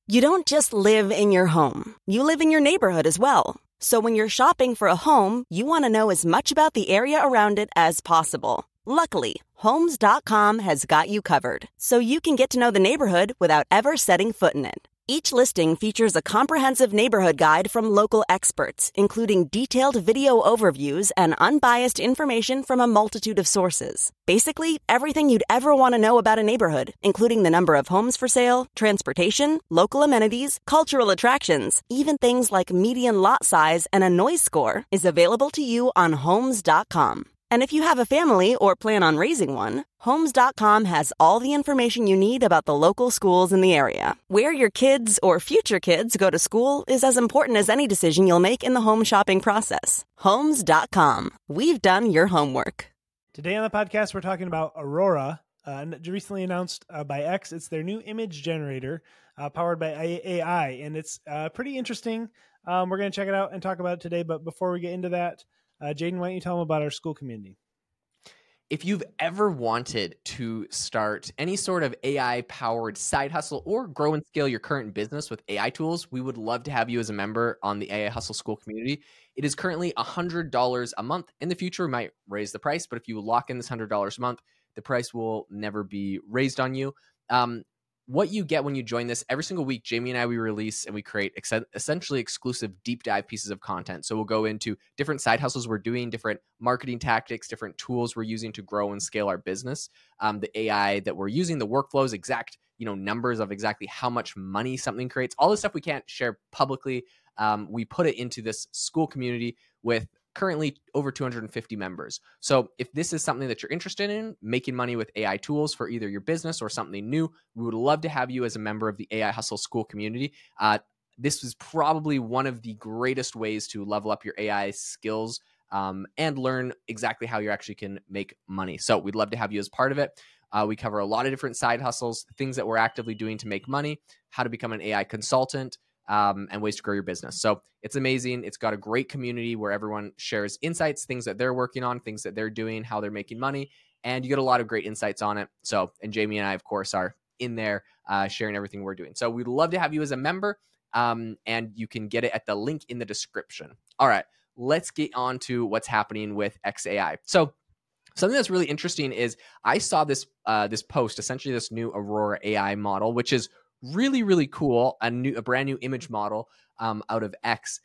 You don't just live in your home. You live in your neighborhood as well. So when you're shopping for a home, you want to know as much about the area around it as possible. Luckily, Homes.com has got you covered, so you can get to know the neighborhood without ever setting foot in it. Each listing features a comprehensive neighborhood guide from local experts, including detailed video overviews and unbiased information from a multitude of sources. Basically, everything you'd ever want to know about a neighborhood, including the number of homes for sale, transportation, local amenities, cultural attractions, even things like median lot size and a noise score, is available to you on Homes.com. And if you have a family or plan on raising one, Homes.com has all the information you need about the local schools in the area. Where your kids or future kids go to school is as important as any decision you'll make in the home shopping process. Homes.com. We've done your homework. Today on the podcast, we're talking about Aurora, recently announced by X. It's their new image generator powered by AI, and it's pretty interesting. We're going to check it out and talk about it today. But before we get into that, Jaden, why don't you tell them about our school community? If you've ever wanted to start any sort of AI-powered side hustle or grow and scale your current business with AI tools, we would love to have you as a member on the AI Hustle School community. It is currently $100 a month. In the future, we might raise the price, but if you lock in this $100 a month, the price will never be raised on you. What you get when you join this, every single week, Jamie and I, we release and we create essentially exclusive deep dive pieces of content. So we'll go into different side hustles we're doing, different marketing tactics, different tools we're using to grow and scale our business. The AI that we're using, the workflows, exact numbers of exactly how much money something creates. All this stuff we can't share publicly. We put it into this school community with currently over 250 members. So if this is something that you're interested in, making money with AI tools for either your business or something new, we would love to have you as a member of the AI Hustle School community. This is probably one of the greatest ways to level up your AI skills and learn exactly how you actually can make money. So we'd love to have you as part of it. We cover a lot of different side hustles, things that we're actively doing to make money, how to become an AI consultant, and ways to grow your business. So it's amazing. It's got a great community where everyone shares insights, things that they're working on, things that they're doing, how they're making money, and you get a lot of great insights on it. So, and Jamie and I, of course, are in there sharing everything we're doing. So we'd love to have you as a member, and you can get it at the link in the description. All right, let's get on to what's happening with XAI. So something that's really interesting is I saw this post, essentially this new Aurora AI model, which is really, really cool. A brand new image model out of X.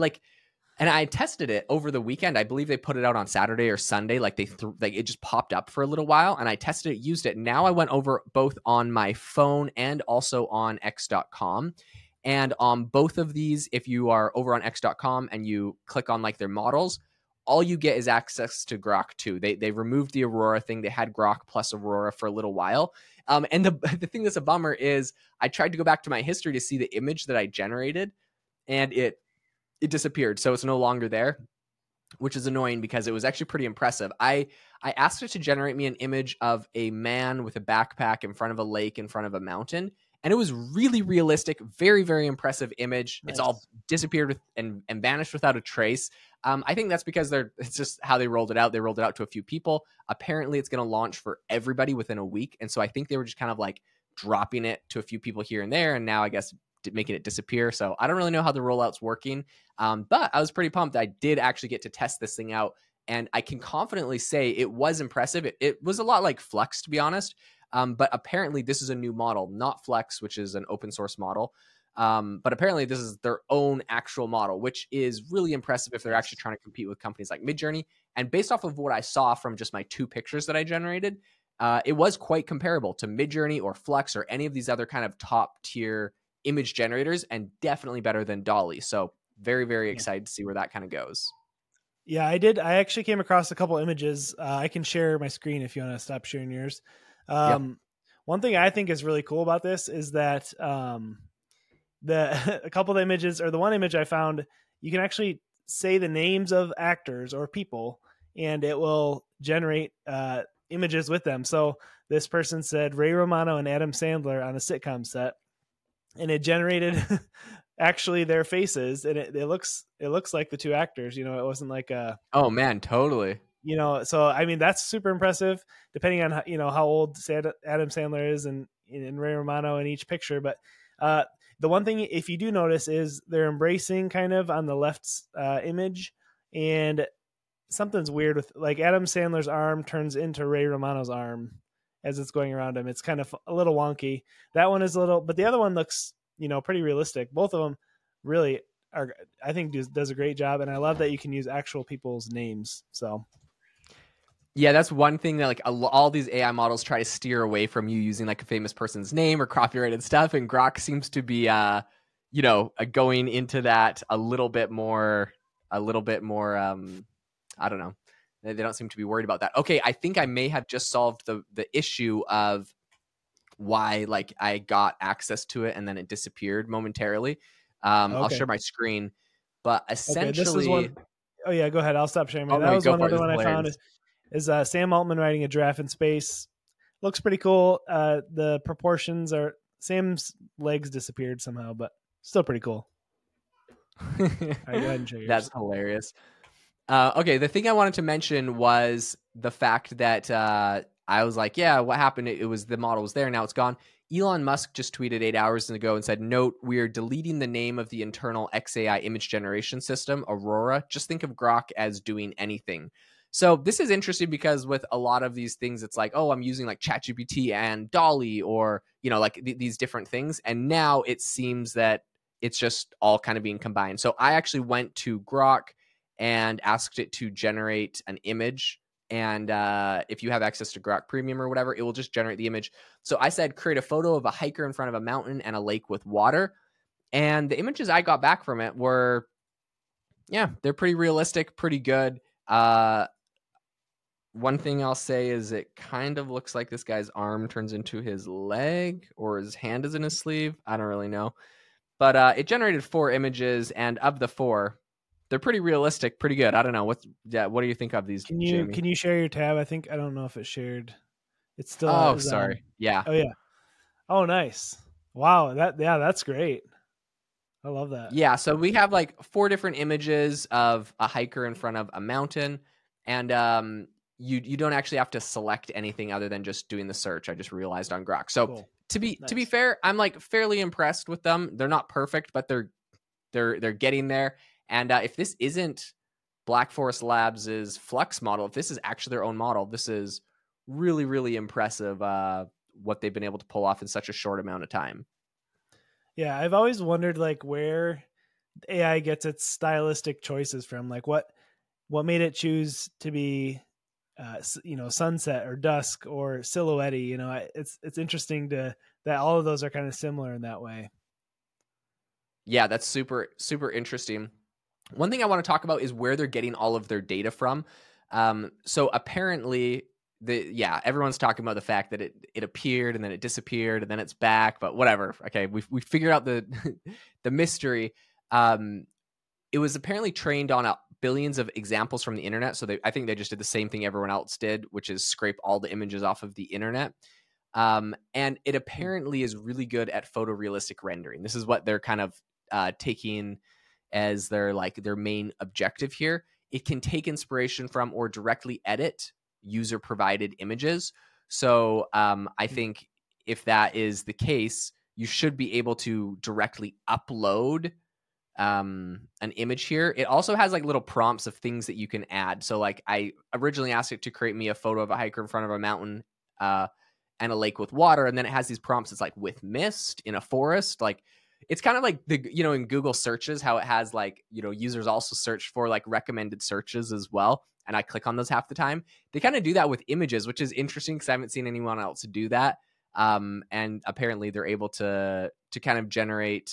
And I tested it over the weekend. I believe they put it out on Saturday or Sunday. It just popped up for a little while, and I tested it, used it. Now I went over both on my phone and also on X.com. And on both of these, if you are over on X.com and you click on their models, all you get is access to Grok 2. They removed the Aurora thing. They had Grok plus Aurora for a little while. And the thing that's a bummer is I tried to go back to my history to see the image that I generated, and it disappeared. So it's no longer there, which is annoying because it was actually pretty impressive. I asked it to generate me an image of a man with a backpack in front of a lake, in front of a mountain. And it was really realistic, very, very impressive image. Nice. It's all disappeared and vanished without a trace. I think that's because it's just how they rolled it out. They rolled it out to a few people. Apparently, it's going to launch for everybody within a week. And so I think they were just kind of dropping it to a few people here and there. And now I guess making it disappear. So I don't really know how the rollout's working. But I was pretty pumped. I did actually get to test this thing out. And I can confidently say it was impressive. It was a lot like Flex, to be honest. But apparently this is a new model, not Flex, which is an open source model. But apparently this is their own actual model, which is really impressive if they're actually trying to compete with companies like Midjourney. And based off of what I saw from just my 2 pictures that I generated, it was quite comparable to Midjourney or Flex or any of these other kind of top tier image generators, and definitely better than DALL-E. So very, very excited to see where that kind of goes. Yeah, I did. I actually came across a couple images. I can share my screen if you want to stop sharing yours. One thing I think is really cool about this is that a couple of the images, or the one image I found, you can actually say the names of actors or people, and it will generate images with them. So this person said Ray Romano and Adam Sandler on a sitcom set, and it generated actually their faces, and it looks like the 2 actors. It wasn't like a... Oh man, totally. So I mean, that's super impressive, depending on how old Adam Sandler is and Ray Romano in each picture. But The one thing, if you do notice, is they're embracing kind of on the left image, and something's weird with like Adam Sandler's arm turns into Ray Romano's arm as it's going around him. It's kind of a little wonky. That one is a little, but the other one looks, pretty realistic. Both of them really are, I think, does a great job. And I love that you can use actual people's names. So yeah, that's one thing that like all these AI models try to steer away from you using like a famous person's name or copyrighted stuff. And Grok seems to be, going into that a little bit more, I don't know. They don't seem to be worried about that. Okay, I think I may have just solved the issue of why like I got access to it and then it disappeared momentarily. I'll share my screen, but essentially, this is one. Oh yeah, go ahead. I'll stop sharing. Oh, that was one other one I found is Sam Altman riding a giraffe in space. Looks pretty cool. The proportions are Sam's legs disappeared somehow, but still pretty cool. All right, go ahead and show yours. That's hilarious. Okay, the thing I wanted to mention was the fact that I was like, yeah, what happened? It was the model was there, now it's gone. Elon Musk just tweeted 8 hours ago and said, note, we are deleting the name of the internal XAI image generation system, Aurora. Just think of Grok as doing anything. So this is interesting because with a lot of these things, it's like, oh, I'm using like ChatGPT and DALL-E or, like these different things. And now it seems that it's just all kind of being combined. So I actually went to Grok and asked it to generate an image. And if you have access to Grok Premium or whatever, it will just generate the image. So I said, create a photo of a hiker in front of a mountain and a lake with water. And the images I got back from it were, they're pretty realistic, pretty good. One thing I'll say is it kind of looks like this guy's arm turns into his leg or his hand is in his sleeve. I don't really know. But it generated 4 images, and of the 4, they're pretty realistic, pretty good. I don't know. What do you think of these? Can you share your tab? I don't know if it's shared. It's still. Oh, sorry. Yeah. Oh yeah. Oh, nice. Wow. That's great. I love that. Yeah. So we have like 4 different images of a hiker in front of a mountain, and you don't actually have to select anything other than just doing the search. I just realized on Grok. So cool. To be fair, I'm like fairly impressed with them. They're not perfect, but they're getting there. And if this isn't Black Forest Labs' Flux model, if this is actually their own model, this is really, really impressive what they've been able to pull off in such a short amount of time. Yeah, I've always wondered like where AI gets its stylistic choices from. Like what made it choose to be sunset or dusk or silhouette. It's interesting that all of those are kind of similar in that way. Yeah, that's super, super interesting. One thing I want to talk about is where they're getting all of their data from. So apparently everyone's talking about the fact that it appeared and then it disappeared and then it's back, but whatever. Okay. We figured out the mystery. It was apparently trained on billions of examples from the internet. So I think they just did the same thing everyone else did, which is scrape all the images off of the internet. And it apparently is really good at photorealistic rendering. This is what they're kind of taking as their main objective here. It can take inspiration from or directly edit user provided images. So I think if that is the case, you should be able to directly upload an image here. It also has like little prompts of things that you can add. So like I originally asked it to create me a photo of a hiker in front of a mountain and a lake with water, and then it has these prompts. It's like with mist in a forest. Like it's kind of like in Google searches, how it has like users also search for like recommended searches as well, and I click on those half the time. They kind of do that with images, which is interesting because I haven't seen anyone else do that. And apparently they're able to kind of generate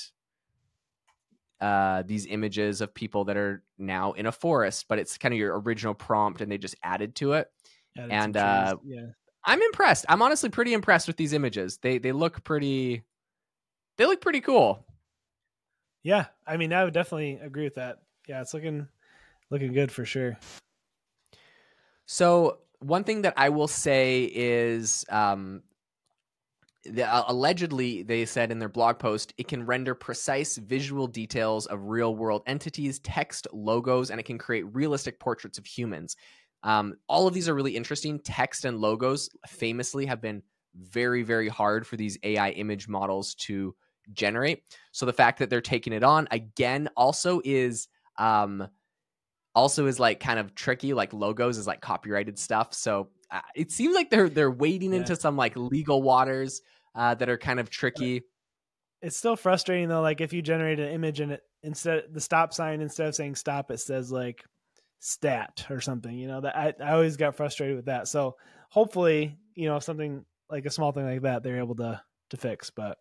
these images of people that are now in a forest, but it's kind of your original prompt and they just added to it. And I'm impressed. I'm honestly pretty impressed with these images. They look pretty cool. Yeah, I mean, I would definitely agree with that. Yeah, it's looking good for sure. So one thing that I will say is allegedly, they said in their blog post, it can render precise visual details of real-world entities, text, logos, and it can create realistic portraits of humans. All of these are really interesting. Text and logos famously have been very, very hard for these AI image models to generate. So the fact that they're taking it on again also is like kind of tricky. Like logos is like copyrighted stuff. So it seems like they're wading into some like legal waters that are kind of tricky. It's still frustrating though. Like if you generate an image and instead the stop sign, instead of saying stop, it says like stat or something, you know, that I always got frustrated with that. So hopefully, you know, something like a small thing like that, they're able to fix. But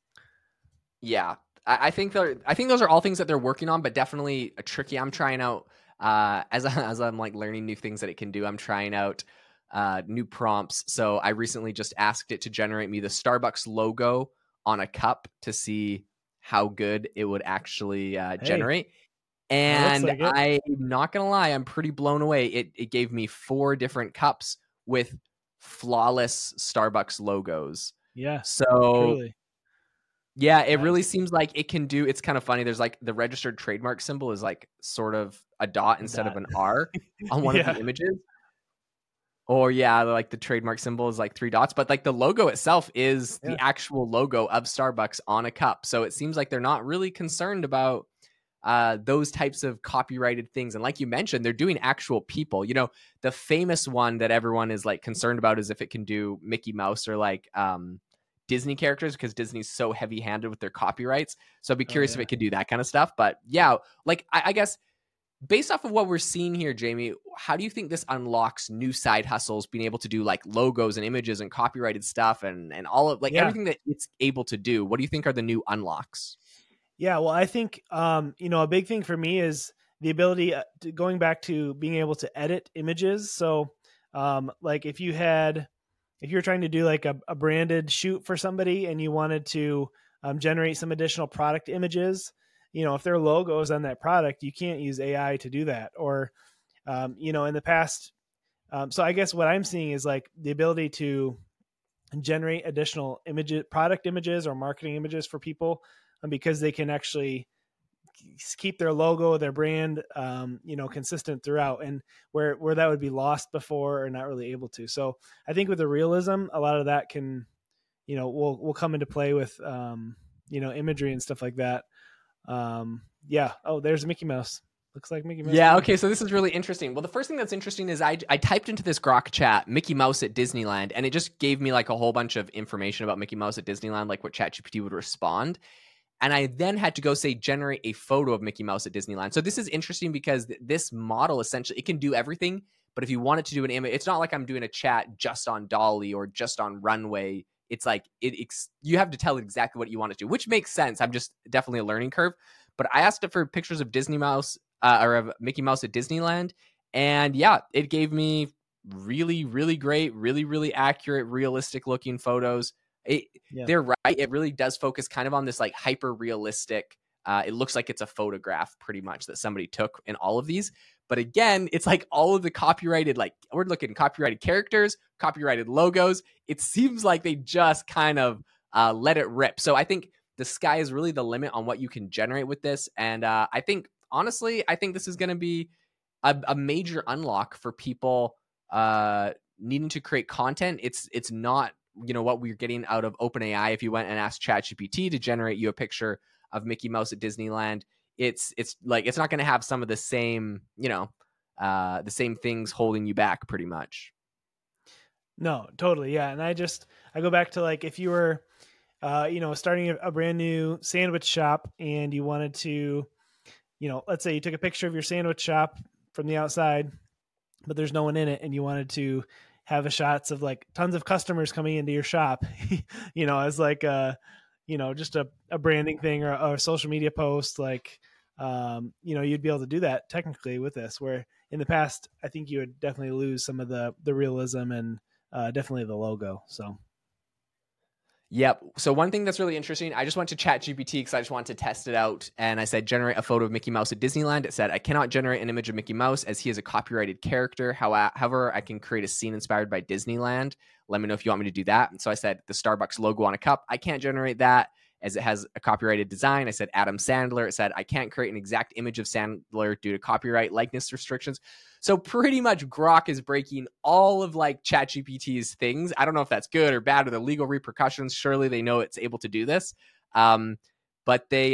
yeah, I think those are all things that they're working on, but definitely tricky. I'm trying out as I'm like learning new things that it can do. I'm trying out new prompts. So I recently just asked it to generate me the Starbucks logo on a cup to see how good it would actually generate. And like I'm not gonna lie, I'm pretty blown away. It gave me 4 different cups with flawless Starbucks logos. Yeah. So truly. yeah, it really seems like it can do. It's kind of funny. There's like the registered trademark symbol is like sort of a dot instead of an R on one of the images. Or like the trademark symbol is like 3 dots, but like the logo itself is the actual logo of Starbucks on a cup. So it seems like they're not really concerned about those types of copyrighted things. And like you mentioned, they're doing actual people. You know, the famous one that everyone is like concerned about is if it can do Mickey Mouse or like Disney characters, because Disney's so heavy-handed with their copyrights. So I'd be curious if it could do that kind of stuff. But yeah, like I guess based off of what we're seeing here, Jamie, how do you think this unlocks new side hustles, being able to do like logos and images and copyrighted stuff and all of like everything that it's able to do? What do you think are the new unlocks? Yeah, well, I think, you know, a big thing for me is the ability going back to being able to edit images. So like if you're trying to do like a branded shoot for somebody and you wanted to generate some additional product images, you know, if there are logos on that product, you can't use AI to do that. Or, you know, in the past, so I guess what I'm seeing is like the ability to generate additional product images or marketing images for people, because they can actually keep their logo, their brand, you know, consistent throughout, and where that would be lost before or not really able to. So I think with the realism, a lot of that can, you know, will come into play with, you know, imagery and stuff like that. Yeah. Oh, there's Mickey Mouse. Looks like Mickey Mouse. Yeah. Okay. So this is really interesting. Well, the first thing that's interesting is I typed into this Grok chat Mickey Mouse at Disneyland, and it just gave me like a whole bunch of information about Mickey Mouse at Disneyland, like what ChatGPT would respond. And I then had to go say, generate a photo of Mickey Mouse at Disneyland. So this is interesting because this model essentially, it can do everything. But if you want it to do an image, it's not like I'm doing a chat just on Dolly or just on Runway. It's like you have to tell it exactly what you want it to, which makes sense. I'm just definitely a learning curve. But I asked it for pictures of Disney Mouse or of Mickey Mouse at Disneyland. And yeah, it gave me really, really great, really, really accurate, realistic looking photos. They're right. It really does focus kind of on this like hyper realistic. It looks like it's a photograph pretty much that somebody took in all of these. But again, it's like all of the copyrighted, like we're looking at copyrighted characters, copyrighted logos. It seems like they just kind of let it rip. So I think the sky is really the limit on what you can generate with this. And I think, honestly, this is going to be a major unlock for people needing to create content. It's not, you know, what we're getting out of OpenAI. If you went and asked ChatGPT to generate you a picture of Mickey Mouse at Disneyland, it's like it's not going to have some of the same, you know, the same things holding you back pretty much. No, totally. Yeah. And I go back to like, if you were, you know, starting a brand new sandwich shop and you wanted to, you know, let's say you took a picture of your sandwich shop from the outside, but there's no one in it, and you wanted to have shots of like tons of customers coming into your shop, you know, as like you know, just a branding thing or a social media post, like, you know, you'd be able to do that technically with this, where in the past, I think you would definitely lose some of the realism and definitely the logo. So. Yep. So one thing that's really interesting, I just went to ChatGPT because I just wanted to test it out. And I said, generate a photo of Mickey Mouse at Disneyland. It said, I cannot generate an image of Mickey Mouse as he is a copyrighted character. However, I can create a scene inspired by Disneyland. Let me know if you want me to do that. And so I said, the Starbucks logo on a cup. I can't generate that as it has a copyrighted design. I said, Adam Sandler. It said, I can't create an exact image of Sandler due to copyright likeness restrictions. So pretty much Grok is breaking all of like ChatGPT's things. I don't know if that's good or bad or the legal repercussions. Surely they know it's able to do this. But they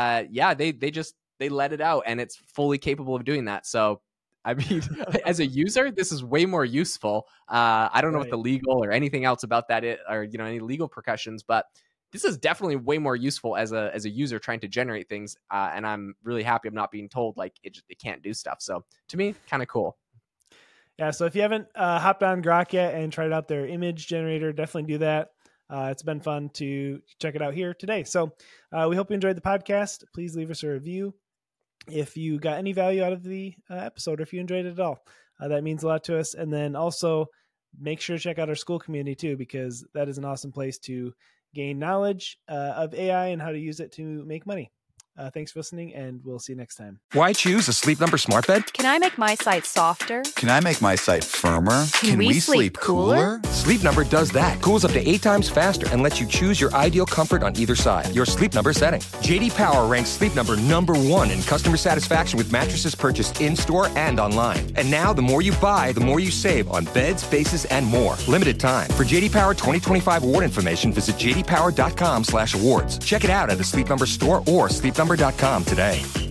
let it out, and it's fully capable of doing that. So, I mean, as a user, this is way more useful. I don't know what the legal or anything else about that is, or any legal repercussions, but this is definitely way more useful as a user trying to generate things. And I'm really happy I'm not being told like it can't do stuff. So to me, kind of cool. Yeah. So if you haven't hopped on Grok yet and tried out their image generator, definitely do that. It's been fun to check it out here today. So we hope you enjoyed the podcast. Please leave us a review if you got any value out of the episode, or if you enjoyed it at all. That means a lot to us. And then also make sure to check out our school community too, because that is an awesome place to gain knowledge of AI and how to use it to make money. Thanks for listening, and we'll see you next time. Why choose a Sleep Number smart bed? Can I make my site softer? Can I make my site firmer? Can we sleep cooler? Sleep Number does that. Cools up to 8 times faster and lets you choose your ideal comfort on either side. Your Sleep Number setting. JD Power ranks Sleep Number #1 in customer satisfaction with mattresses purchased in-store and online. And now, the more you buy, the more you save on beds, bases, and more. Limited time. For JD Power 2025 award information, visit jdpower.com/awards. Check it out at a Sleep Number store or sleepnumber.com today.